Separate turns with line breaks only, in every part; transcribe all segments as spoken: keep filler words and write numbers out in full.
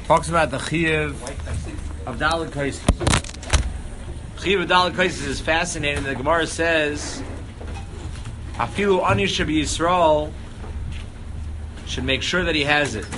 Talks about the chiyuv of Daled Kaisis. Chiyuv of Daled Kaisis is fascinating. The Gemara says, Afilu ani shebi Yisrael should make sure that he has it.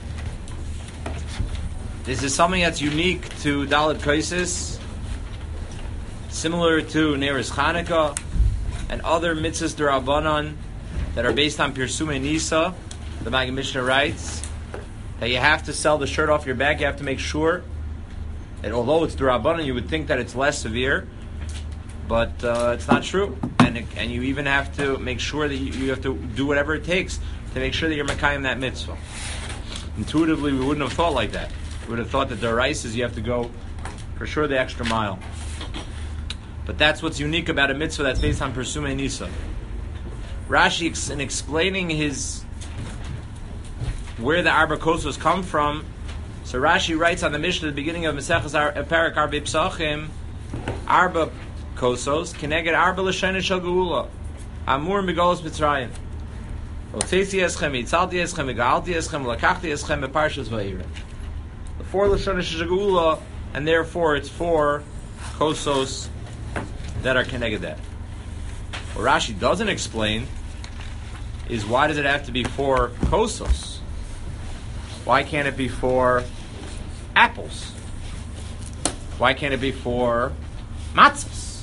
This is something that's unique to Daled Kaisis, similar to Neres Chanukah and other mitzvahs d'Rabbanan that are based on Pirsumei Nisa. The Maggid Mishnah writes that you have to sell the shirt off your back. You have to make sure that although it's d'Rabbanan, you would think that it's less severe, but uh, it's not true. And it, and you even have to make sure that you, you have to do whatever it takes to make sure that you're mekayim that mitzvah. Intuitively, we wouldn't have thought like that. We would have thought that the rice is you have to go for sure the extra mile. But that's what's unique about a mitzvah that's based on Pirsumei Nisa. Rashi, in explaining his where the Arba Kosos come from, so Rashi writes on the Mishnah at the beginning of Maseches Perek Arba Psachim, Arba Kosos keneged Arba l'shena shel Geula, Amur Migolos Mitzrayim, Otzesi eschem, Yitzalti eschem, Megalti eschem, Lakachti eschem, Beparshas Vayira. The four l'shena shel Geula, and therefore it's four Kosos that are keneged that. What Rashi doesn't explain is why does it have to be four Kosos? Why can't it be for apples? Why can't it be for matzahs?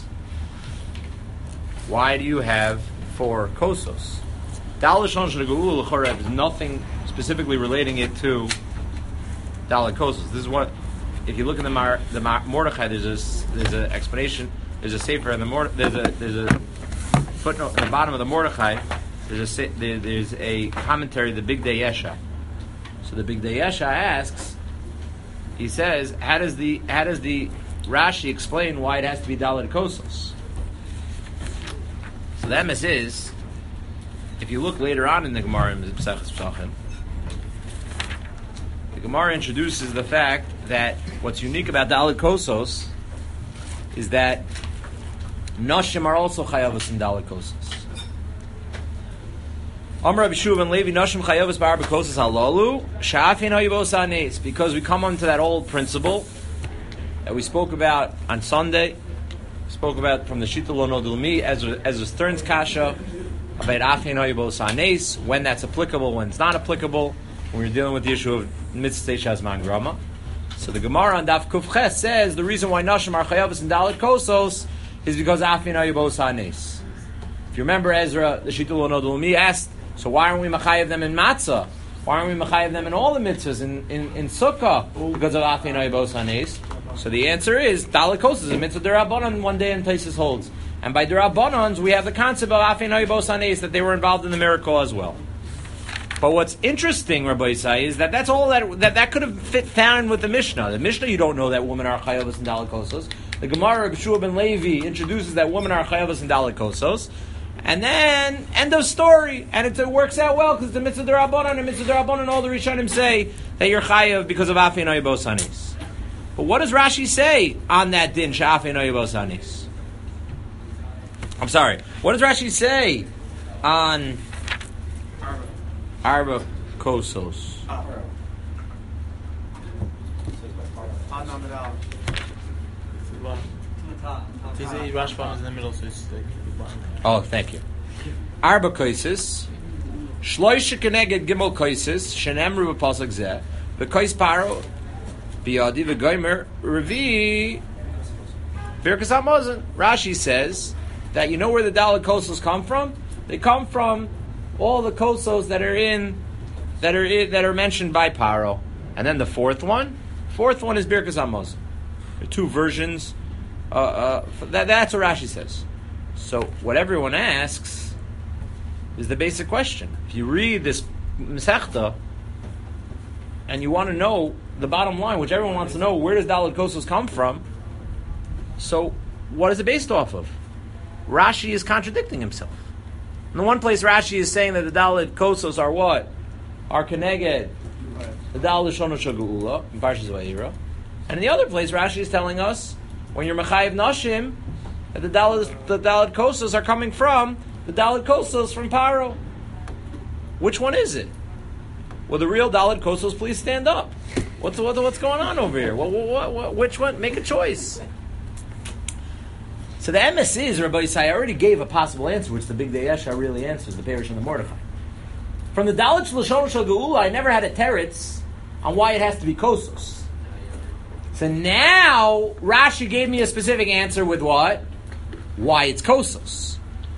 Why do you have four kosos? Daled Shon Shel Geula l'chorah is nothing specifically relating it to Daled Kosos. This is what, if you look in the Mar, the Mar, Mordechai, there's a there's an explanation. There's a sefer in the Mord, there's a there's a footnote at the bottom of the Mordechai. There's a there, there's a commentary, the Big Day Yesha. So the Big Day Yesha asks, he says, how does the how does the Rashi explain why it has to be Daled Kosos? So the emes is, if you look later on in the Gemara in Maseches Psachim, the Gemara introduces the fact that what's unique about Daled Kosos is that Nashim are also chayavos in Daled Kosos. Amar Rabbi Shua ben Levi, Nashim chayavos ba'arba kosos halalu, sha'afin hayavos hanes. Because we come onto that old principle that we spoke about on Sunday, we spoke about from the Shita Lo Nodul Mi, as as Stern's kasha about afin hayavos hanes, when that's applicable, when it's not applicable, when we're dealing with the issue of mitzvah shazman grama. So the Gemara on Daf Kuf Ches says the reason why Nashim are chayavos in Daled Kosos is because afin hayavos hanes. If you remember, Ezra, the Shita Lo Nodul Mi asked, so why aren't we mechayev them in matzah? Why aren't we mechayev them in all the mitzvahs in, in, in sukkah because of afin hayavos hanes? So the answer is Daled Kosos is a mitzvah d'Rabbanan one day in Taisus holds, and by d'Rabbanans we have the concept of afin hayavos hanes that they were involved in the miracle as well. But what's interesting, Rabbi Yisai, is that that's all that that, that could have fit found with the Mishnah. The Mishnah, you don't know that women are chayavos in Daled Kosos. The Gemara, Rabbi Shua ben Levi, introduces that women are chayavos in Daled Kosos. And then, end of story. And it, it works out well, because the mitzvah d'Rabbanan and mitzvah d'Rabbanan, all the Rishonim say that you're chayav because of afin hayavos hanes. But what does Rashi say on that din, sha'afin hayavos hanes? I'm sorry. What does Rashi say on Arba Kosos? Oh, thank you. Arba Kosos, Shloisha keneged Gimel Kosos, Shenemru b'Pasuk Zeh, V'Kos Paro, B'Yadi V'Gomer Revi, Birkas HaMazon. Rashi says that you know where the Daled Kosos come from? They come from all the Kosos that are in that are in, that are mentioned by Paro, and then the fourth one, fourth one is Birkas HaMazon. There are two versions. Uh, uh, that, that's what Rashi says. So what everyone asks is the basic question. If you read this Masechta and you want to know the bottom line, which everyone wants to know, where does Daled Kosos come from? So what is it based off of? Rashi is contradicting himself. In the one place Rashi is saying that the Daled Kosos are what? Are keneged the Daled Shon Shel Geula in Parshas Vayira. And in the other place Rashi is telling us when you're mechayev nashim, that the Daled, the Daled Kosos are coming from the Daled Kosos from Paro. Which one is it? Will the real Daled Kosos please stand up? What's what, what's going on over here? What, what, what, which one? Make a choice. So the M S is, Rabbi Yisai already gave a possible answer, which the Big Day Yesha really answers, the Perish and the Mordechai. From the Dalit Lashon Shel Geula, I never had a teretz on why it has to be kosos. So now Rashi gave me a specific answer with what? Why it's kosos,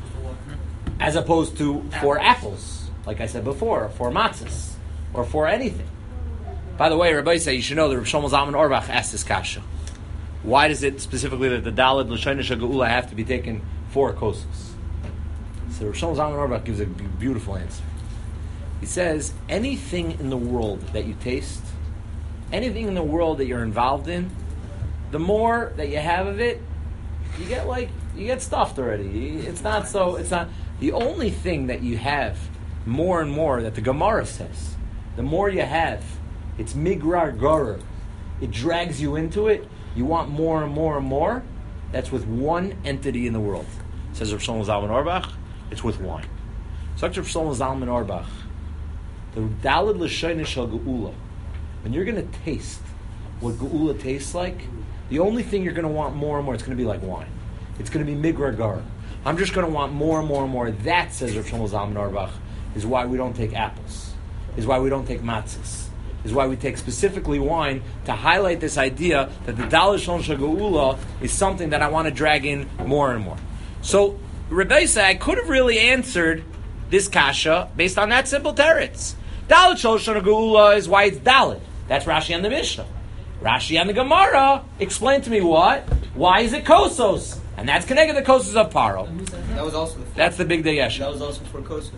as opposed to for apples, like I said before, or for matzahs, or for anything. By the way, Rabbi Yisai, you should know that Rav Shlomo Zalman Auerbach asked this kasha. Why does it specifically that the Dalit L'Shon Shel Geula have to be taken for kosos? So Rav Shlomo Zalman Auerbach gives a beautiful answer. He says, anything in the world that you taste, anything in the world that you're involved in, the more that you have of it, you get like, you get stuffed already. It's not so, it's not, the only thing that you have more and more that the Gemara says, the more you have, it's migrar gorer. It drags you into it. You want more and more and more. That's with one entity in the world. Says Rav Shlomo Zalman Auerbach, it's with wine. So Rav Shlomo Zalman Auerbach, the Daled L'Shon Shel Geula, when you're going to taste what Geula tastes like, the only thing you're going to want more and more, it's going to be like wine. It's going to be migrar gorer. I'm just going to want more and more and more. That, says Rav Shlomo Zalman Auerbach, is why we don't take apples. Is why we don't take matzahs. Is why we take specifically wine to highlight this idea that the Daled L'Shon Shel Geula is something that I want to drag in more and more. So, Rabbi Yisai, I could have really answered this kasha based on that simple teretz. Daled L'Shon Shel Geula is why it's Daled. That's Rashi and the Mishnah. Rashi and the Gemara explain to me what? Why is it kosos? And that's connected to the kosos of Paro.
That was also the four.
That's the Big Day Yesha.
That was also for kosos.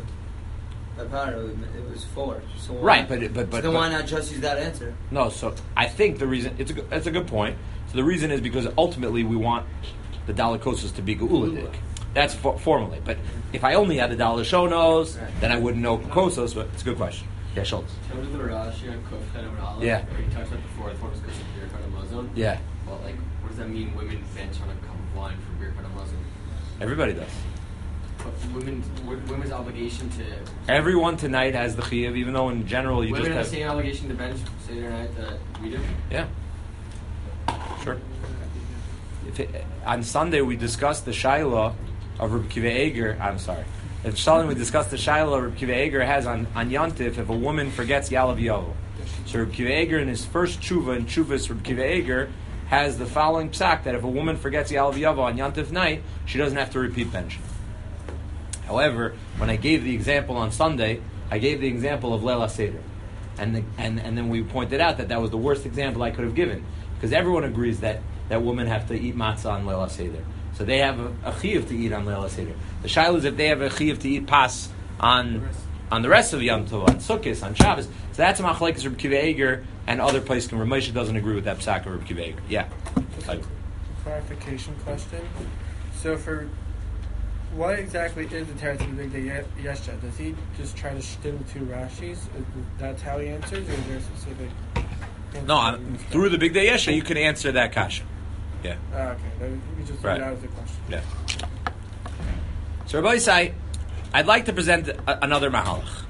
At Paro, it was four. So why,
right, but but but
so then
but,
why not just use that answer?
No, so I think the reason it's a good, it's a good point. So the reason is because ultimately we want the Daled Kosos to be Geuladik. That's for, formally. But if I only had the Daled Shonos, right, then I wouldn't know Kosos. But it's a good question. Yeah, Schultz.
In terms of the Rashi on Kuf Chet and Aleph,
yeah,
where you touched on before, the focus goes to beer card and Muslim.
Yeah.
Well, like, what does that mean? Women bench on a cup of wine for beer card and Muslim.
Everybody does.
But women's women's obligation to
everyone tonight has the chiyuv, even though in general you
women
just
have
have
the same obligation to bench Seder night that we do.
Yeah. Sure. If it, on Sunday we discussed the Shaila of Reb Kiva Eger. I'm sorry. If Shalom we discussed the Shaila Reb Kiva Eger has on on Yantif if a woman forgets Yalav Yovo. So Reb Kiva Eger in his first tshuva in Tshuvas Reb Kiva Eger has the following psak that if a woman forgets Yalav Yovo on Yantif night, she doesn't have to repeat bench. However, when I gave the example on Sunday, I gave the example of Leila Seder. And, the, and and then we pointed out that that was the worst example I could have given. Because everyone agrees that, that women have to eat matzah on Leila Seder. So they have a, a chiyuv to eat on Leila Seder. The shaila is if they have a chiyuv to eat pas on on the rest of Yom Tov, on Sukkot, on Shabbos. So that's a machlekes Reb Kiva Eger and other places. Reb Moshe doesn't agree with that psak of Reb Kiva Eger. Yeah.
Like, clarification question. So for what exactly is the teretz of the Big Day Yesha? Does he just try to shtim two Rashis? That's how he answers, or is there a specific?
No, I'm, through the Big Day Yesha, you can answer that kasha. Yeah.
Ah, okay, then you just
right.
That was the question.
Yeah. So Rabbi Yisai, I'd like to present a, another mahalach.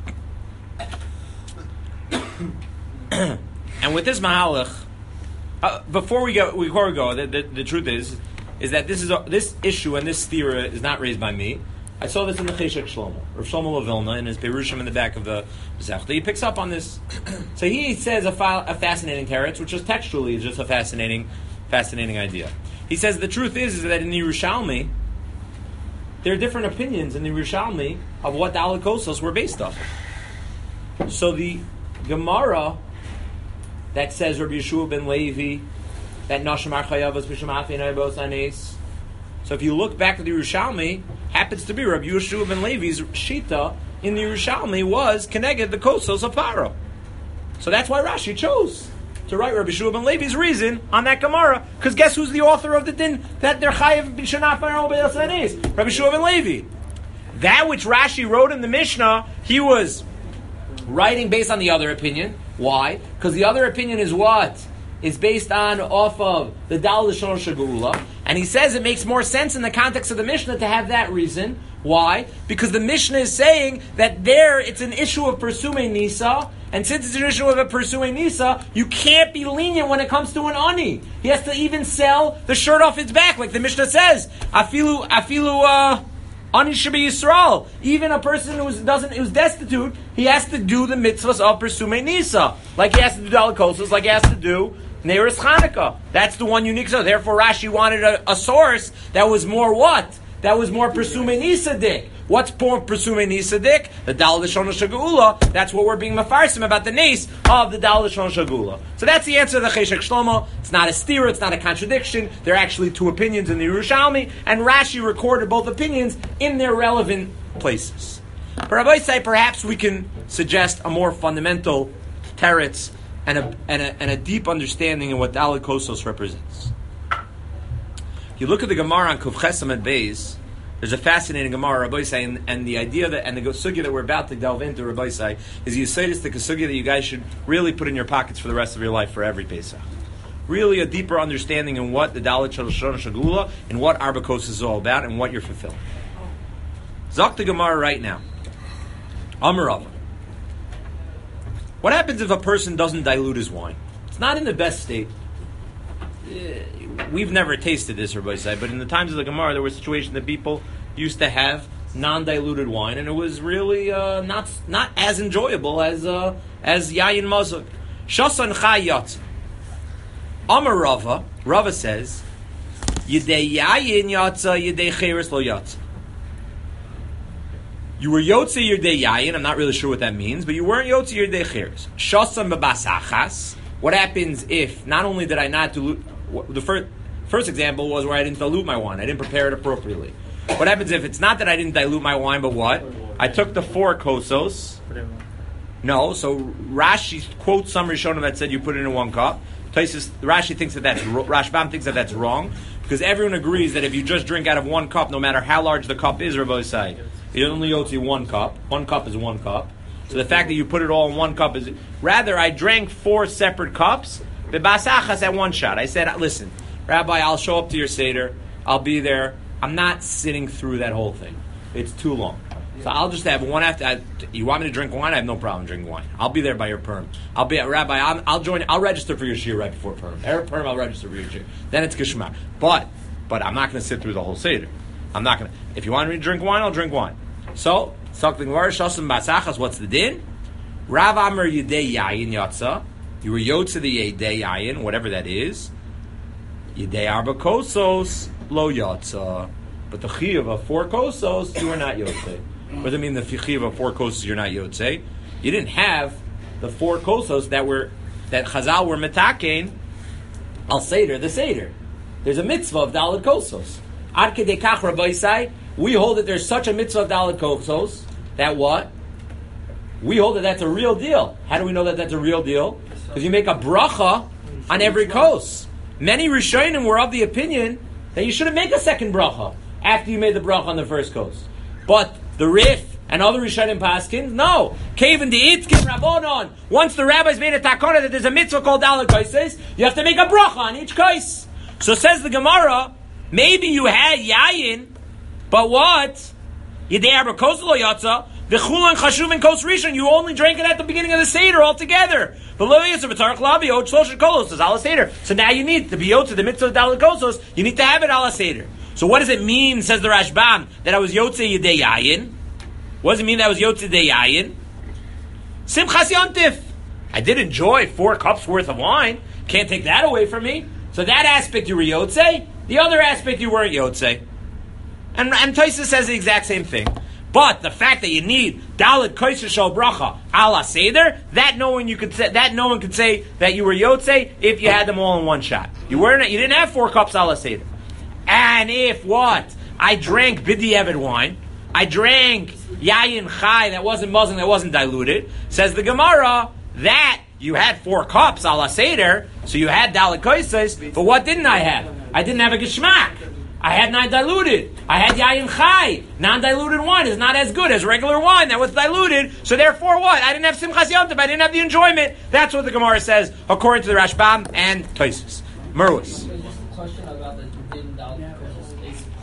And with this mahalach, uh, before we go, before we go, the, the, the truth is, is that this is a, this issue and this stira is not raised by me. I saw this in the Cheshek Shlomo, Rav Shlomo Vilna, in his Perushim in the back of the Masechta. He picks up on this. So he says a, fa- a fascinating teretz, which is textually is just a fascinating, fascinating idea. He says the truth is, is that in the Yerushalmi, there are different opinions in the Yerushalmi of what the Daled Kosos were based on. So the Gemara that says Rabbi Yeshua ben Levi, that Nashim Archayavas B'Shemafi and Aybos Anes. So if you look back at the Yerushalmi, happens to be Rabbi Yeshua ben Levi's shita in the Yerushalmi was connected the Kosos of Paro. So that's why Rashi chose to write Rabbi Yeshua ben Levi's reason on that Gemara. Because guess who's the author of the din that they're Chayav B'Shemafi and Aybos Anes? Rabbi Yeshua ben Levi. That which Rashi wrote in the Mishnah, he was writing based on the other opinion. Why? Because the other opinion is what? Is based on off of the Daled L'Shon Shel Geula, And he says it makes more sense in the context of the Mishnah to have that reason. Why? Because the Mishnah is saying that there it's an issue of pursuing Nisa, and since it's an issue of a pursuing Nisa, you can't be lenient when it comes to an Ani. He has to even sell the shirt off his back, like the Mishnah says. Afilu, afilu, uh, Ani Shabi Yisrael. Even a person who doesn't, who's destitute, he has to do the mitzvahs of pursuing Nisa. Like he has to do Dalakosas, like he has to do Neiris Chanukah. That's the one unique. So therefore Rashi wanted a, a source that was more what? That was more Pursume Nisadik. What's more Pursume Nisadik? The Dal Lashon Shagula. That's what we're being mafarsim about the nace of the Dal Lashon Shagula. So that's the answer to the Cheshek Shlomo. It's not a stira, it's not a contradiction. There are actually two opinions in the Yerushalmi, and Rashi recorded both opinions in their relevant places. For Rabbi say, perhaps we can suggest a more fundamental teretz and a, and a, and a deep understanding of what Daled Kosos represents. You look at the Gemara on Kuf Chesam at Beis. There's a fascinating Gemara, Rabbi Say, and, and the idea that and the sugya that we're about to delve into, Rabbi Say, is the Yisaitistic sugya that you guys should really put in your pockets for the rest of your life for every Pesach. Really, a deeper understanding in what the Dalet Shaloshon Shagula and what Arba Kosos is all about and what you're fulfilling. Zok the Gemara right now. Amar Rava. What happens if a person doesn't dilute his wine? It's not in the best state. We've never tasted this, Rabbi Say, but in the times of the Gemara, there were situations that people used to have non-diluted wine, and it was really uh, not not as enjoyable as uh, as Yayin Mazuk. Shasan Chai Yatz. Amar Rava, Rava says, Yidei Yayin Yatza, Yidei Cheres Lo Yatza. You were Yotze Yidei Yayin, I'm not really sure what that means, but you weren't Yotze Yidei Cheres. Shasan Babasachas. What happens if, not only did I not dilute, the first, first example was where I didn't dilute my wine. I didn't prepare it appropriately. What happens if it's not that I didn't dilute my wine, but what? I took the four kosos. No, so Rashi quotes some Rishonim that said you put it in one cup. Taisus, Rashi thinks that that's, Rashbam thinks that that's wrong, because everyone agrees that if you just drink out of one cup, no matter how large the cup is, Rabbi Say, it only owes you one cup. One cup is one cup. So the fact that you put it all in one cup is... Rather, I drank four separate cups, b'basachas at one shot. I said, listen, Rabbi, I'll show up to your Seder. I'll be there. I'm not sitting through that whole thing. It's too long. So I'll just have one after... I, you want me to drink wine? I have no problem drinking wine. I'll be there by your perm. I'll be at Rabbi, I'll, I'll join... I'll register for your shir right before perm. Erev perm, I'll register for your shir. Then it's Geshmak. But, but I'm not going to sit through the whole Seder. I'm not going to... If you want me to drink wine, I'll drink wine. So... What's the din? Rav Amar Yidei Yayin Yatza. You were Yotze the Yidei Yayin, whatever that is. Yidei Arba Kosos Lo Yatza. But the Chiyuv of four Kosos, you were not Yotze. What does it mean the Chiyuv of four Kosos you're not Yotze? You didn't have the four Kosos that were that Chazal were Metakein Al Seder, the Seder. There's a mitzvah of Daled Kosos. Ad Kedei Kach Rabbi Say, we hold that there's such a mitzvah of Daled Kosos that what? We hold that that's a real deal. How do we know that that's a real deal? Because you make a bracha on every kos. Many Rishonim were of the opinion that you shouldn't make a second bracha after you made the bracha on the first kos. But the Rif and other Rishonim Paskin, no. Kaven the Itkin Rabbonon. Once the rabbis made a takona that there's a mitzvah called Daled Koses, you have to make a bracha on each kos. So says the Gemara, maybe you had yayin, but what? Yidei Arba Kosos Lo Yatza. The chulan chashuv and kos rishon, you only drank it at the beginning of the seder altogether. So now you need to be yotze the mitzvah of Daled Kosos. You need to have it ala seder. So what does it mean? Says the Rashbam that I was yotze yidei yayin. What does it mean that I was yotze yidei yayin? Simchas yontif. I did enjoy four cups worth of wine. Can't take that away from me. So that aspect you were yotze. The other aspect you weren't yotze. And and Tosfos says the exact same thing. But the fact that you need Daled Koses Shel Bracha ala Seder, that no one you could say, that no one could say that you were Yotze if you had them all in one shot. You weren't. You didn't have four cups ala Seder. And if what? I drank B'diavad wine. I drank Yayin Chai that wasn't muzzling, that wasn't diluted. Says the Gemara that you had four cups ala Seder, so you had Daled Koses. But what didn't I have? I didn't have a Geshmak. I had not diluted. I had Yayin Chai. Non-diluted wine is not as good as regular wine that was diluted. So therefore what? I didn't have Simchas Yontif. I didn't have the enjoyment. That's what the Gemara says, according to the Rashbam and Tosfos. Merwis.
Question about the din Daled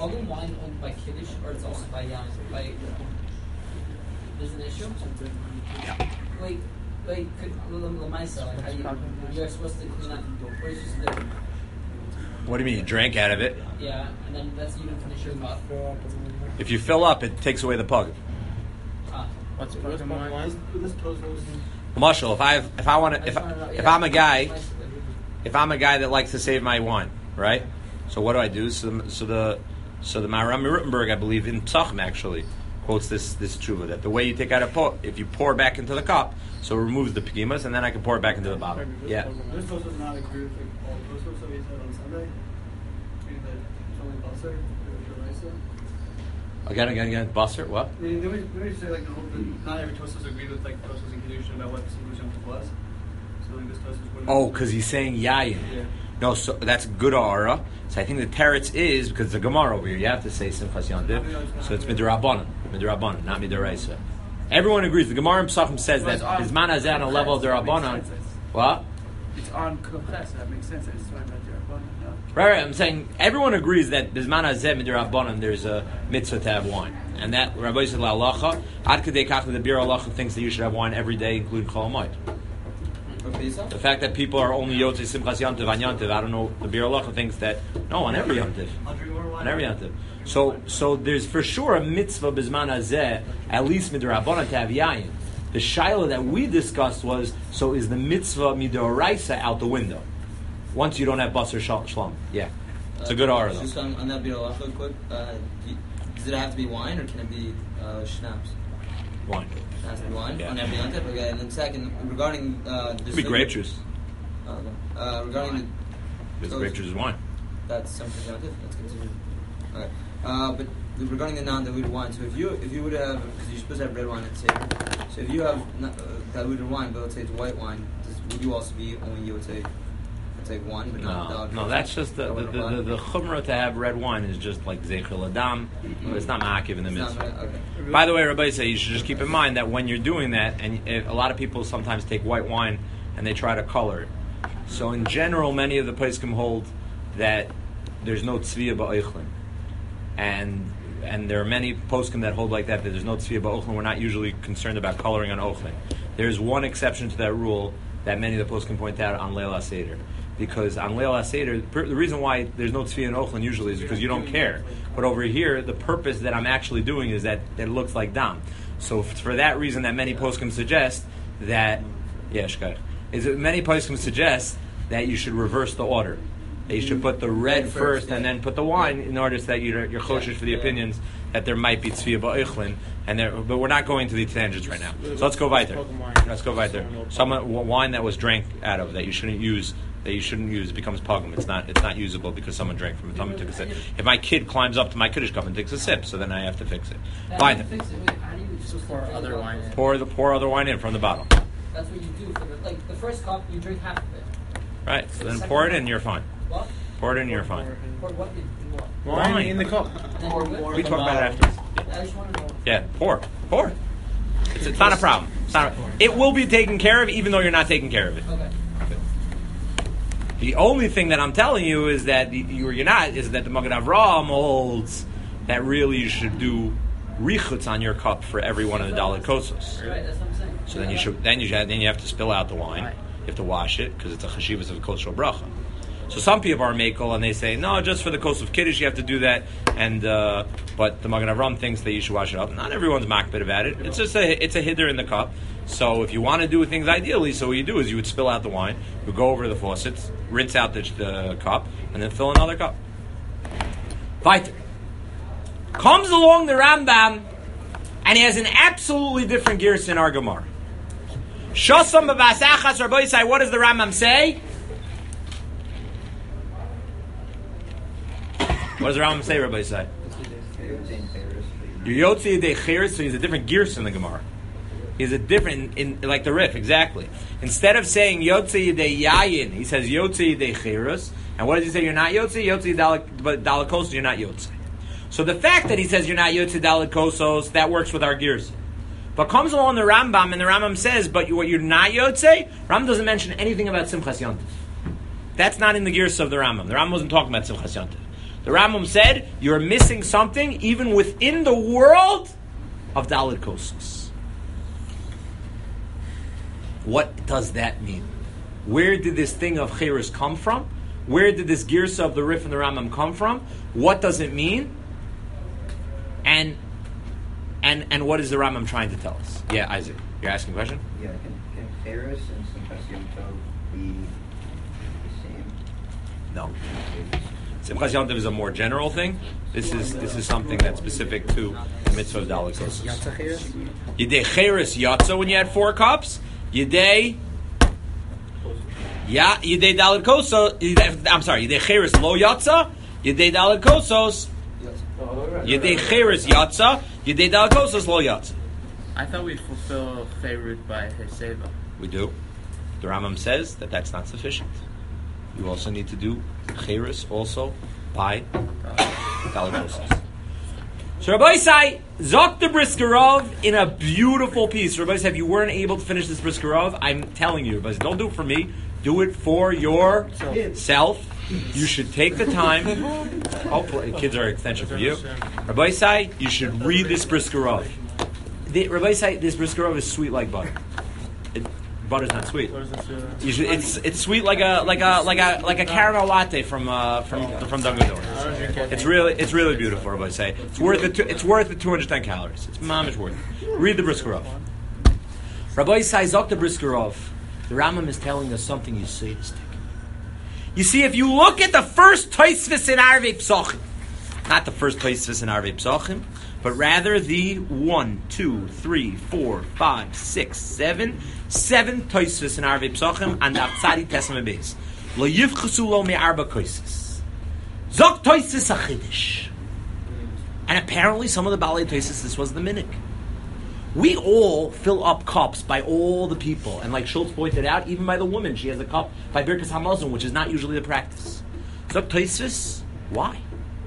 pogum wine owned by Kiddush or it's also by Yom? By there's an issue.
Yeah.
Like, like could Lamaisa, like how you you're supposed to clean up. Or it's just the
What do you mean? You drank out of it?
yeah, and then that's you don't finish your cup.
If you fill up, it takes away the pug.
Ah.
What's pogum wine?
Marshall, if I if I want to if I, if I'm a guy if I'm a guy that likes to save my wine, right? So what do I do? So the, so the so the Maharam Rittenberg, I believe in Psachim actually quotes this this tshuva that the way you take out a pot, if you pour back into the cup, so it removes the pegimas, and then I can pour it back into the bottle. Yeah.
This toast does not agree with like all toast that we said on Sunday. Meaning that it's only basar, the raisa.
Again, again, again. Busser, what?
I mean, Then we say like the whole, not every toast agreed with like toast and Kedushin about what Simchas Yom Tov was. So like this toast is what.
Oh, because he's saying yayin.
Yeah.
No, so that's good aura. So I think the teretz is because the Gemara over here. You have to say Simchas Yom Tov. So it's midrabanan, midrabanan, not midaraisa. Everyone agrees. The Gemara in Psachim says that Bisman Hazeh on a level of the Rabbanan. What?
It's on Koches, so that makes sense. I just talking about the Rabbanan. No.
Right, right. I'm saying everyone agrees that Bisman Hazeh midrabanan. There's a mitzvah to have wine, and that Rabbi said la halacha. Ad kadei kach the Bir halacha thinks that you should have wine every day, including Chol Hamoed. The fact that people are only Yotzei Simchas Yom Tov on Yom Tov, I don't know. The Bir halacha thinks that no, on every Yom Tov, on every Yom Tov. So, so there's for sure a mitzvah Bisman Hazeh, at least midrabanan to have yayin. The shaila that we discussed was, so is the mitzvah midoraisa out the window once you don't have basar shalom? Yeah, it's a good aura though.
Just on, on that bit of quick, uh, do you, does it have to be wine or can it be uh, schnapps?
Wine.
It has to be wine
Yeah.
on every Yom Tov? Okay, and then second, regarding uh,
It
this
could be grape juice.
Uh, okay. uh, regarding the
Because
those-
grape juice is wine.
That's something Yom Tov. That's considered. Okay, uh, but the, regarding the non-diluted wine, so if you if you would have, because you're supposed to have red wine at Seder, so if you have not, uh, diluted wine, but let's say it's white wine, does, would you also be only you would say, let's say one, but not
No,
diluted?
no, that's just the
That
the,
wouldn't
the,
apply?
the, the chumrah to have red wine is just like zeichel adam, but it's not ma'akiv in the
It's not
mitzvah.
red, okay.
By the way, Rabbi say you should just keep in mind that when you're doing that, and if, a lot of people sometimes take white wine and they try to color it. So in general, many of the poskim hold that there's no tzviya ba'oichlin, and and there are many poskim that hold like that that there's no tzviya ba'ochlin. We're not usually concerned about coloring on ochlin. There's one exception to that rule that many of the poskim point out on Leil HaSeder. Because on Leil HaSeder, per, the reason why there's no tzviya in ochlin usually is because you don't care. But over here, the purpose that I'm actually doing is that, that it looks like dam. So f- for that reason, that many poskim suggest that, yeah, shkach, is that many poskim suggest that you should reverse the order. That you should put the red
Red
first,
first,
and
yeah.
then put the wine in order so that you're, you're choshesh for the
Yeah.
opinions that there might be tzviya ba'ichlin, and there, but we're not going to the tangents right now. So let's go weiter. Let's go weiter. Some uh, w- wine that was drank out of that you shouldn't use. That you shouldn't use becomes pogum. It's not. It's not usable because someone drank from it. Someone took a sip. If my kid climbs up to my kiddush cup and takes a sip, so then I have to fix it.
How
Fine.
do you fix it? Wait, how do you just
Pour other wine in.
Pour the pour other wine in from the bottle.
That's what you do for the like the first cup. You drink half of it.
Right. So then pour it in. You're fine.
What?
Pour it in. You're fine.
Pour what? In, in what?
Wine
Wine.
in the cup.
Then you're good?
We talk about it afterwards.
I just want to know.
Yeah. Pour. Pour. It's, it's not a problem. It's not. A, it will be taken care of, even though you're not taking care of it.
Okay.
The only thing that I'm telling you is that you or you're not is that the Magen Avraham holds that really you should do richutz on your cup for every one of the Dalet Kosos.
Right, that's what I'm saying.
So then you should then you should, then you have to spill out the wine. You have to wash it because it's a chashivas of a kosher bracha. So some people are makel and they say no, just for the kos of kiddush you have to do that. And uh, but the Magen Avraham thinks that you should wash it up. Not everyone's makbid about it. It's just a it's a hiddur in the cup. So if you want to do things ideally, so what you do is you would spill out the wine, you go over the faucets, rinse out the, the cup, and then fill another cup. Weiter. Comes along the Rambam, and he has an absolutely different gears in our Gemara. Shosam b'vasachas Rabbi Yisai, what does the Rambam say? What does the Rambam say, Rabbi Yisai? You're Yotzi de Cheres, so he's a different gears in the Gemara. He's a different, in, like the Rif, exactly. Instead of saying Yotzi de Yayin, he says Yotzi de Cheres. And what does he say? You're not Yotzi? Yotzi Dalakos, you're not Yotzi. So the fact that he says you're not Yotzi Dalakos, that works with our gears. But comes along the Rambam, and the Rambam says, but you, what you're not Yotze, Rambam doesn't mention anything about Simchas Yontif. That's not in the gears of the Rambam. The Rambam wasn't talking about Simchas Yontif. The Rambam said, you're missing something even within the world of Daled Kosos. What does that mean? Where did this thing of Cheres come from? Where did this Girsa of the Rif and the Rambam come from? What does it mean? And and and what is the Rambam trying to tell us? Yeah, Isaac, you're asking a question?
Yeah, can, can Cheres and Simchas Yom Tov be the same?
No. Simchas Yom Tov is a more general thing. This is this is something that's specific to the mitzvah of Daled Kosos.
Yatsa Cheres?
Yidei Cheres Yatsa when you had four cups. Yidei Ya Yidei Daled Kosos. I'm sorry. Yidei Cheres Lo Yatsa. Yidei Daled Kosos. Yidei Cheres Yatsa. Yidei Daled Kosos Lo Yatsa.
I thought we'd fulfill Chayrit by Heseva.
We do. The Rambam says that that's not sufficient. You also need to do Cheres also by Daled Kosos. So Rabbi Isai, Zok the Briskerov in a beautiful piece. Rabbi Isai, if you weren't able to finish this Briskerov, I'm telling you, Rabbi Isai, don't do it for me. Do it for yourself. You should take the time. Hopefully, kids are an extension for you. Rabbi Isai, you should read this Briskerov. The, Rabbi Isai, this Briskerov is sweet like butter. It, butter's not sweet. You should, it's it's sweet like a like a like a like a caramel latte from uh, from from Dunkin' Donuts. It's really it's really beautiful. Rabbi Isai, it's worth it. It's worth the two hundred ten calories. It's mamish worth it. Read the Briskerov. Rabbi Isai Zok the Briskerov. The Rambam is telling us something you see. You see, if you look at the first Tosfos in Arvei Psachim, not the first Tosfos in Arvei Psachim, but rather the one, two, three, four, five, six, seven, seven Tosfos in Arvei Psachim, and Tzadi Tesma Beis. Lo yivchasu lo me'arba koises. Zok Tosfos a chiddush. And apparently, some of the Balei Tosfos, this was the minhag. We all fill up cups by all the people. And like Schultz pointed out, even by the woman, she has a cup by Birkas Hamazon, which is not usually the practice. So Tosfos, why?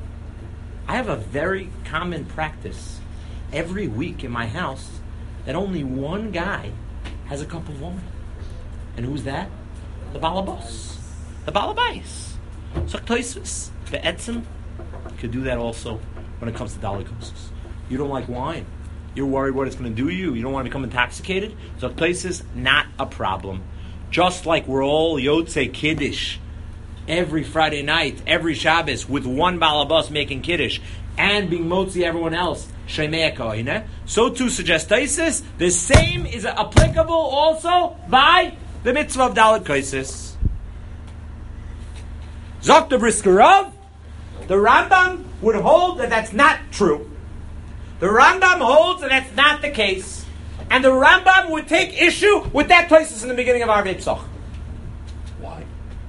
I have a very common practice every week in my house that only one guy has a cup of wine. And who's that? The Balabas. The Balabais. So Tosfos, the Etzim, could do that also when it comes to Daled Kosos. You don't like wine. You're worried what it's going to do to you. You don't want to become intoxicated. So Tosfos, not a problem. Just like we're all Yotzei Kiddush every Friday night, every Shabbos, with one Balabas making Kiddush and being Motzi everyone else, Shemei Koine. So too suggests Tosfos, the same is applicable also by the mitzvah of Daled Kosos. Zok the Briskerov, the Rambam would hold that that's not true. The Rambam holds that that's not the case. And the Rambam would take issue with that Tosfos in the beginning of Arvei Psach. Why?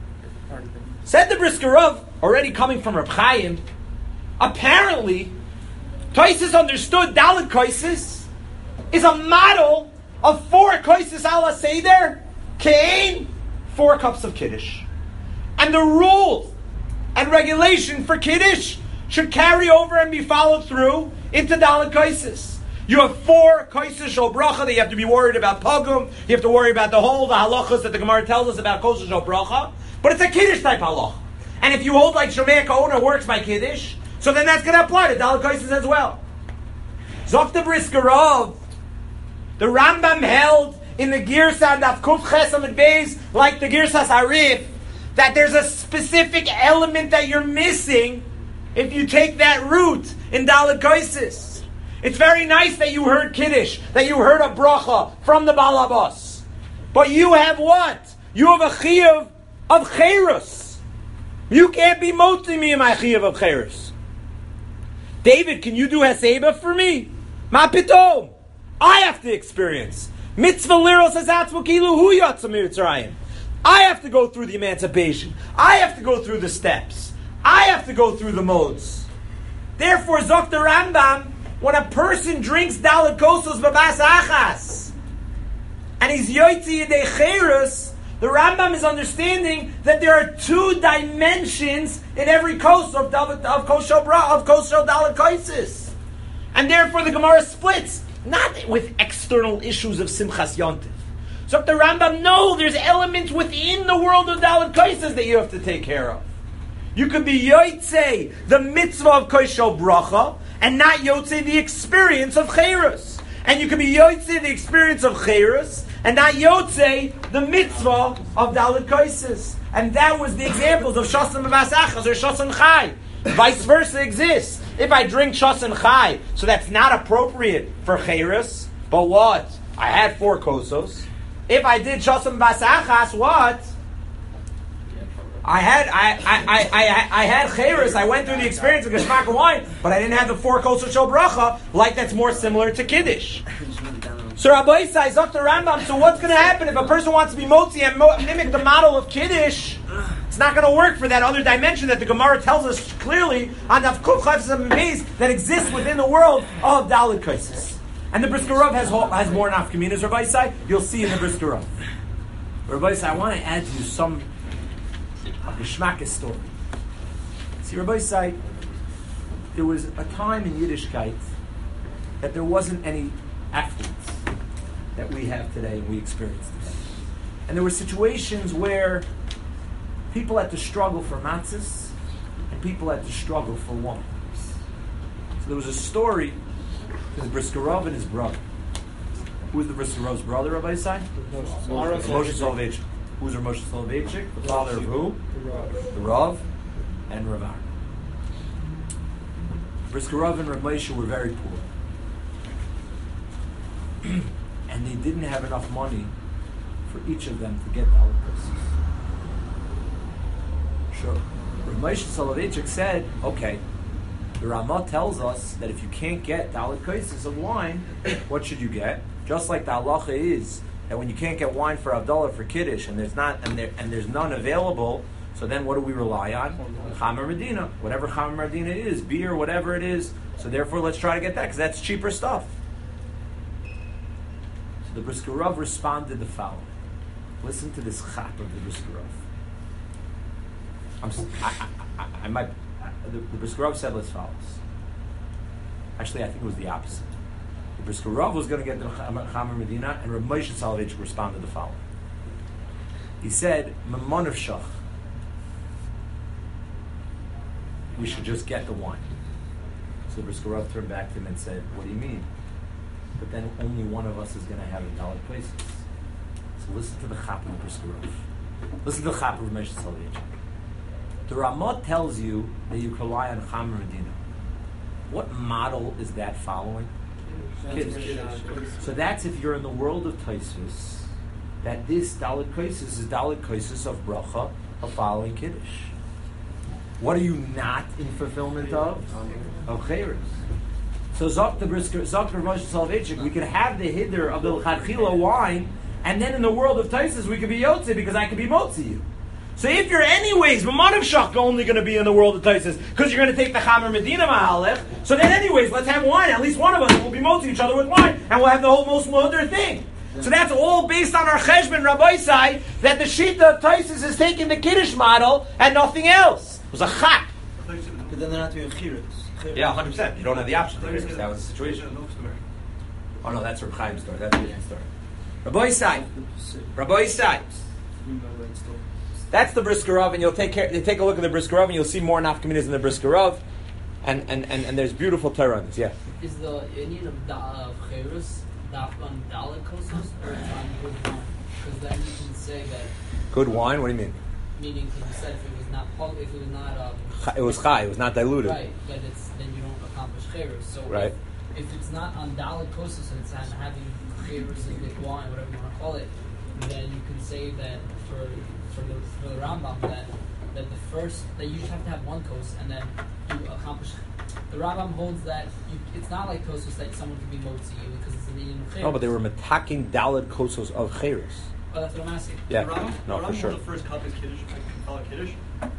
Said the Briskerov, already coming from Reb Chaim, apparently, Tosfos understood Daled Kosos is a model of four Kosos ala Seder, Kein, four cups of Kiddush. And the rule and regulation for Kiddush should carry over and be followed through into Daled Kosos. You have four Kosos Shel Bracha that you have to be worried about Pogum. You have to worry about the whole the halachas that the Gemara tells us about Kosos Shel Bracha. But it's a Kiddush type halacha. And if you hold like Shomei Ka'ona works by Kiddush, so then that's going to apply to Daled Kosos as well. Zok the Briskerov, the Rambam held in the Girsa and Avkuf Chesam and Beis, like the Girsas Arif, that there's a specific element that you're missing if you take that route in Daled Kosos. It's very nice that you heard Kiddush, that you heard a bracha from the Balabas. But you have what? You have a chiyuv of Cheres. You can't be motzi me in my chiyuv of Cheres. David, can you do Heseba for me? Ma pitom. I have to experience. Mitzvah liros hazatzmo kilu hu yatsa mitzrayim. I have to go through the emancipation. I have to go through the steps. I have to go through the modes. Therefore, Zok the Rambam, when a person drinks Daled Kosos babas achas, and he's yoitzi yedei Cheres, the Rambam is understanding that there are two dimensions in every kos of David, of Kosher Bra of Kosher Daled Kosos, and therefore the Gemara splits not with external issues of Simchas Yontif. So the Rambam, no, there's elements within the world of Daled Kosos that you have to take care of. You could be Yotzei, the mitzvah of Koshel Bracha, and not Yotzei, the experience of Chayrus. And you could be Yotzei, the experience of Chayrus, and not Yotzei, the mitzvah of Dalet Koises. And that was the examples of Shasan B'Bas Achas or Shasan Chai. Vice versa exists. If I drink Shasan Chai, so that's not appropriate for Chayrus, but what? I had four kosos. If I did Shasan B'Bas Achas, what? I had I I, I, I, I had Chayrus, I went through the experience of Geschmack of wine, but I didn't have the four kosos Shel Bracha, like that's more similar to Kiddush. So Rabbi Isai, Zok the Rambam, so what's going to happen if a person wants to be motzi and mo- mimic the model of Kiddush? It's not going to work for that other dimension that the Gemara tells us clearly on Daf Kuf Chav Beis that exists within the world of Dalet Kaisis. And the Brisker Rav has, has more nafkaminas, Rabbi Isai. You'll see in the Brisker Rav. Rabbi Isai, I want to add to you some of the Shmakis story. See, Rabbi Isai, there was a time in Yiddishkeit that there wasn't any athletes that we have today and we experience today. And there were situations where people had to struggle for matzahs and people had to struggle for wine. So there was a story of the Brisker Rav and his brother. Who was the Brisker Rav's brother, Rabbi Isai? Moshe Soloveitchik. Who was Moshe Soloveitchik? The father of who? The Rav and Rav Aaron. Brisker Rav and Rav Moshe were very poor. And they didn't have enough money for each of them to get Dalet Kaisis. Sure. Rav Moshe Soloveitchik said, okay, the Ramah tells us that if you can't get Dalet Kaisis of wine, what should you get? Just like the halacha is that when you can't get wine for Havdalah for Kiddush and there's not and there and there's none available, so then what do we rely on? Chamer Medina, whatever Chamer Medina is, beer, whatever it is. So therefore, let's try to get that because that's cheaper stuff. So the Brisker Rav responded the following. Listen to this chap of the Brisker Rav. I'm, I, I, I, I might. The, the Brisker Rav said, let's follow this. Actually, I think it was the opposite. The Brisker Rav was going to get the Chamer Medina, and Rav Moshe Soloveitchik responded the following. He said, Mamonav Shach, we should just get the wine. So the Brisker Rav turned back to him and said, what do you mean? But then only one of us is going to have a Dalet places. So listen to the Chap of the Brisker Rav. Listen to the Chap of Rav Moshe Soloveitchik. The Ramah tells you that you can rely on Chamer Medina. What model is that following? Kiddush. So that's if you're in the world of Taisus, that this Dalet Kaisis is Dalet Kaisis of Bracha, of following Kiddush. What are you not in fulfillment of? Of Chayrus. So Zok the Brisker, Zok Rav Moshe Soloveitchik, we could have the Hiddur of the L'chadchila wine, and then in the world of Taisus we could be Yotze because I could be Motzi you. So if you're anyways, Mamadav Shach only going to be in the world of Taisus because you're going to take the Chamer Medina Mahalech, so then anyways, let's have wine. At least one of us will be Motzi each other with wine, and we'll have the whole most modern thing. Yeah. So that's all based on our Cheshbon Rabbi side, that the Shita of Taisus is taking the Kiddush model and nothing else. It was a chap.
But then they're not doing Chirus.
Yeah, one hundred percent. You don't have the option there because that was the situation. Oh no, that's Reb Chaim's story. That's a different story. Rabbi Isai. Rabbi Isai. That's the Brisker Rav, and you'll take care, you take a look at the Brisker Rav, and you'll see more nafkaminas in the Brisker Rav, and, and, and, and there's beautiful Torah on this. Yeah.
Is the union of da, of Chayrus daf on Dalet Kosos or it's on good wine? Because then you can say that.
Good wine. What do you mean?
Meaning, because you said if it was not if it was not um,
it was chai. It was not diluted.
Right, but it's then you don't accomplish Chayrus. So
right.
if, if it's not on Dalet Kosos and it's on having Chayrus and good wine, whatever you want to call it, then you can say that for. For the, for the Rambam, that that the first that you have to have one kos and then you accomplish. The Rambam holds that you, it's not like kosos that someone can be motzi you because it's an Indian of Chayrus.
No, but they were metaking Dalet kosos of Chayrus.
Oh, that's what I'm asking.
Yeah,
the Rambam,
no,
the
for
Rambam
sure.
The first cup is Kiddush. I can call it Kiddush.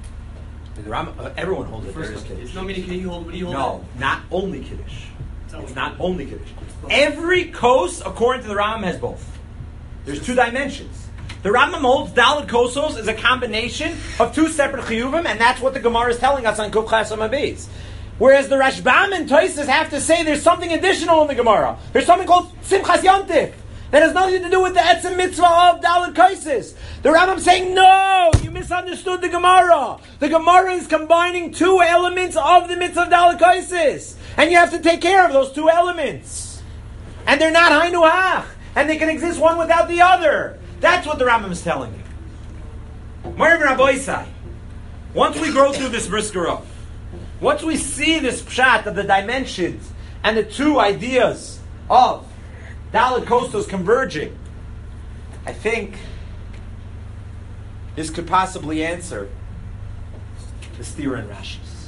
The Rambam, uh, everyone holds it.
First
First Kiddush.
No, meaning can you hold? What do you hold?
No, not only Kiddush.
It's,
It's not only Kiddush. Every kos, according to the Rambam, has both. There's two dimensions. The Rambam holds Dalet Kosos is a combination of two separate chiyuvim, and that's what the Gemara is telling us on Kuf Chas Beis. Whereas the Rashbam and Tosfos have to say there's something additional in the Gemara. There's something called Simchas Yontif. That has nothing to do with the etzem mitzvah of Dalet Kaisis. The Rambam saying, no, you misunderstood the Gemara. The Gemara is combining two elements of the mitzvah of Dalet Kaisis. And you have to take care of those two elements. And they're not hainu hach. And they can exist one without the other. That's what the Rambam is telling you. Marav Rabbi Isai, once we go through this Brisker Rav, once we see this pshat of the dimensions and the two ideas of Dalet Kostos converging, I think this could possibly answer the Stira and Rashi's.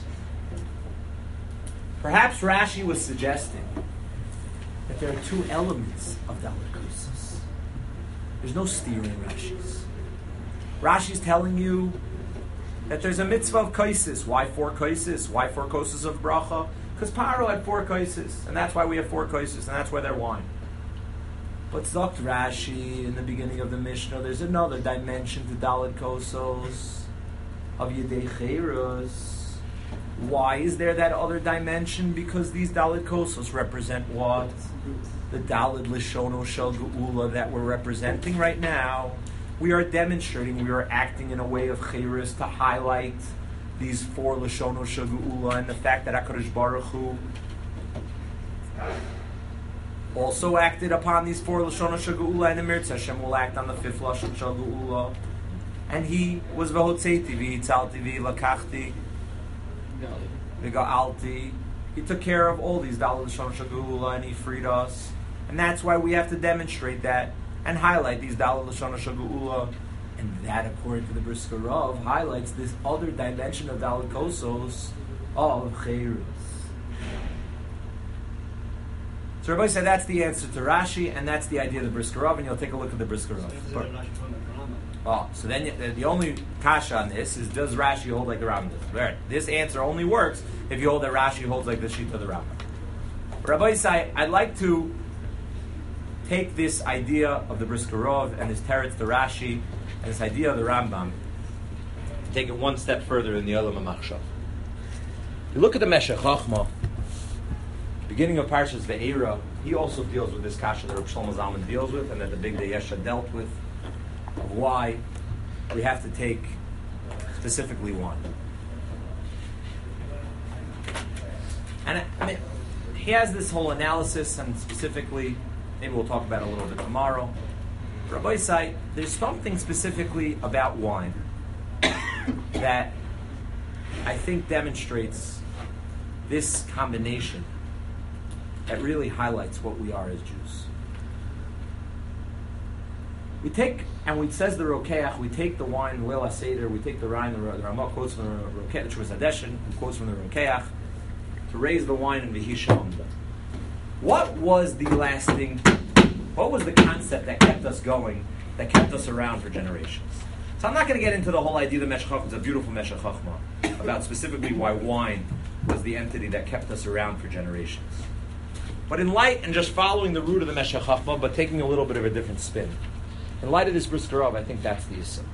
Perhaps Rashi was suggesting that there are two elements of Dalet Kostos. There's no Stira in Rashi's. Rashi's telling you that there's a mitzvah of kaisis. Why four kaisis? Why four kaisis of bracha? Because Paro had four kaisis, and that's why we have four kaisis, and that's why they're wine. But Zokt Rashi, in the beginning of the Mishnah, there's another dimension to Dalet Kosos of Yedei Cheirus. Why is there that other dimension? Because these Dalet Kosos represent what? The Dalet Lishono Shel Geula that we're representing right now. We are demonstrating, we are acting in a way of Cheirus to highlight these four Lishono Shel Geula and the fact that HaKadosh Baruch Hu also acted upon these four Lashon Shel Geula, and the Mirtz Hashem will act on the fifth Lashon Shel Geula. And he was V'hotzeiti v'hitzalti v'lakachti v'ga'alti. He took care of all these Daled Lashon Shel Geula, and he freed us. And that's why we have to demonstrate that and highlight these Daled Lashon Shel Geula. And that, according to the Brisker Rav, highlights this other dimension of Dalet Kosos of Cheirus. So Rabbi said that's the answer to Rashi, and that's the idea of the Brisker Rav, and you'll take a look at the Brisker Rav. Oh, so then the, the only kasha on this is, does Rashi hold like the Rambam does? Right. This answer only works if you hold that Rashi holds like the Shita of the Rambam. Rabbi say, I'd like to take this idea of the Brisker Rav and this teretz to Rashi and this idea of the Rambam, take it one step further in the Olam HaMachshav. You look at the Meshech Chochmah, beginning of Parshas Ve'era, he also deals with this kasha that Reb Shlomo Zalman deals with, and that the Big Day Yesha dealt with, of why we have to take specifically one. And I mean, he has this whole analysis, and specifically, maybe we'll talk about it a little bit tomorrow. Rabbi Isai, there's something specifically about wine that I think demonstrates this combination that really highlights what we are as Jews. We take, and we says the Rokeach, we take the wine, the Leil HaSeder, we take the Ryan, the, the Ramah quotes from the Rokeach, the Shuvas Hadeshen, who quotes from the Rokeach, to raise the wine in V'hisha Amda. What was the lasting, what was the concept that kept us going, that kept us around for generations? So I'm not going to get into the whole idea of the Meshech Chochmah, it's a beautiful Meshech Chochmah, about specifically why wine was the entity that kept us around for generations. But in light, and just following the root of the Meshech Chochmah, but taking a little bit of a different spin, in light of this Brisker Rav, I think that's the issue.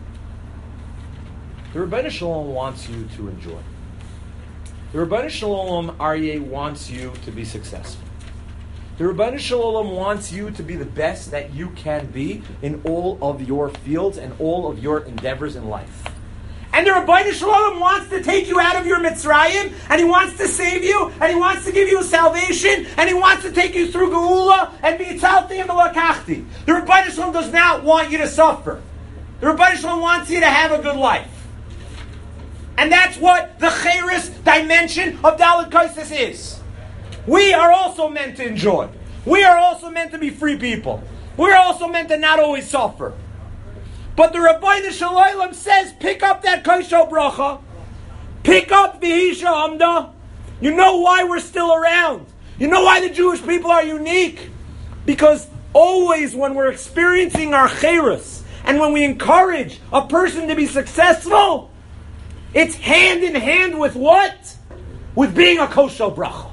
The Rebbeinu Shalom wants you to enjoy. The Rebbeinu Shalom Aryeh wants you to be successful. The Rebbeinu Shalom wants you to be the best that you can be in all of your fields and all of your endeavors in life. And the Rebbeinu Shalom wants to take you out of your Mitzrayim, and He wants to save you, and He wants to give you salvation, and He wants to take you through Geula and be Yitzalti and Melakachti. The Rebbeinu Shalom does not want you to suffer. The Rebbeinu Shalom wants you to have a good life. And that's what the Cheirus dimension of Dalet Kaisis is. We are also meant to enjoy. We are also meant to be free people. We're also meant to not always suffer. But the Rebbeinu Shalom says, pick up that Kaisho Bracha, pick up V'hisha Amda. You know why we're still around. You know why the Jewish people are unique? Because always when we're experiencing our Cheirus, and when we encourage a person to be successful, it's hand in hand with what? With being a Kosher Bracha.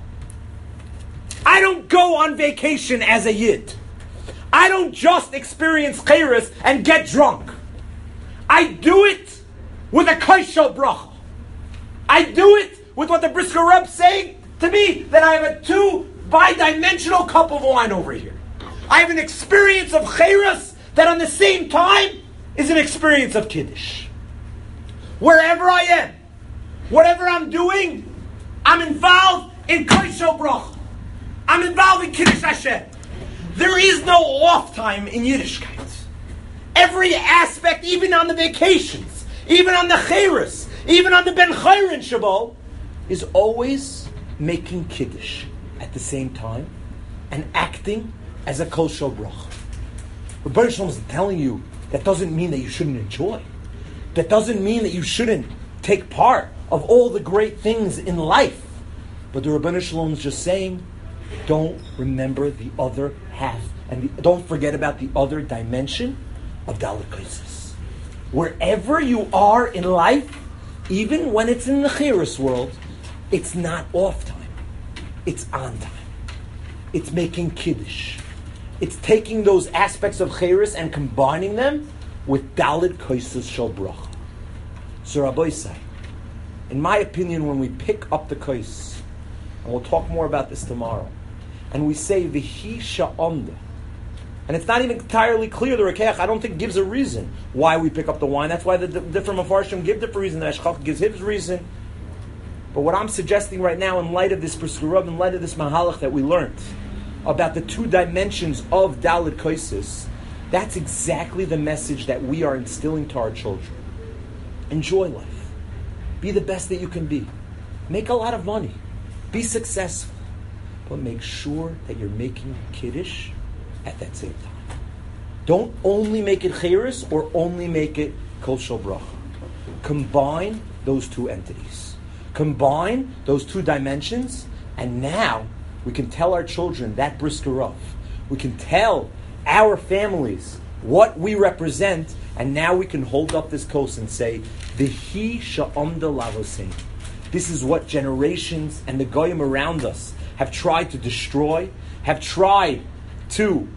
I don't go on vacation as a Yid. I don't just experience Cheirus and get drunk. I do it with a Kaisho Bracha. I do it with what the Brisker Rav saying to me, that I have a two bi-dimensional cup of wine over here.
I have an experience of Chayras that on the same time is an experience of Kiddush. Wherever I am, whatever I'm doing, I'm involved in Koshel Bracha. I'm involved in Kiddush Hashem. There is no off time in Yiddishkeit. Every aspect, even on the vacations, even on the Chayras, even on the Ben Chayrin Shabbat, is always making Kiddush at the same time and acting as a Koshel Bracha. Rebbeinu Shalom is telling you that doesn't mean that you shouldn't enjoy. That doesn't mean that you shouldn't take part of all the great things in life. But the Rebbeinu Shalom is just saying, don't remember the other half, and the, don't forget about the other dimension of Dalet Kaisis. Wherever you are in life, even when it's in the Chayras world, it's not off time. It's on time. It's making Kiddush. It's taking those aspects of Chayras and combining them with Dalet Kaisis Shel Bracha. So Rabbi say, in my opinion, when we pick up the Kais, and we'll talk more about this tomorrow, and we say V'hi Sha'amda, and it's not even entirely clear, the Rekeach, I don't think, gives a reason why we pick up the wine. That's why the, the different Mefarshim give different reasons. The Ashkach gives his reason. But what I'm suggesting right now, in light of this Briskerov, in light of this Mahalach that we learned about the two dimensions of Dalet Kaisis, that's exactly the message that we are instilling to our children. Enjoy life. Be the best that you can be. Make a lot of money. Be successful. But make sure that you're making Kiddush at that same time. Don't only make it Chayris or only make it Kol Shel Bracha. Combine those two entities. Combine those two dimensions, and now we can tell our children that Briskerov. We can tell our families what we represent, and now we can hold up this kos and say, V'hi sha'amda lavosein. This is what generations and the goyim around us have tried to destroy, have tried to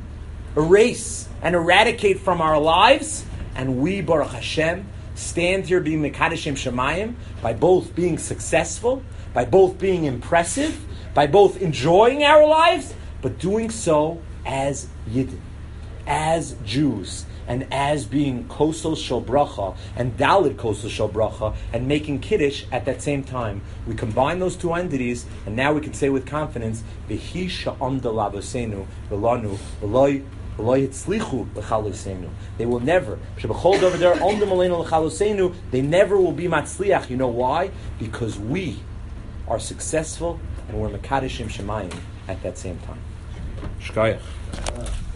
erase and eradicate from our lives, and we, Baruch Hashem, stand here being Mekadeshim Shemayim by both being successful, by both being impressive, by both enjoying our lives, but doing so as Yidden, as Jews, and as being Kosel Shel Bracha and Dalet Kosel Shel Bracha and making Kiddush at that same time. We combine those two entities, and now we can say with confidence, V'hi sha'amda lavosenu v'lanu v'loi v'loi hitzlichu l'chalosenu. They will never, shebechol over there, omdem aleinu l'chalosenu, they never will be matzliach. You know why? Because we are successful and we're Mekadeshim Shemayim at that same time. Shkayach.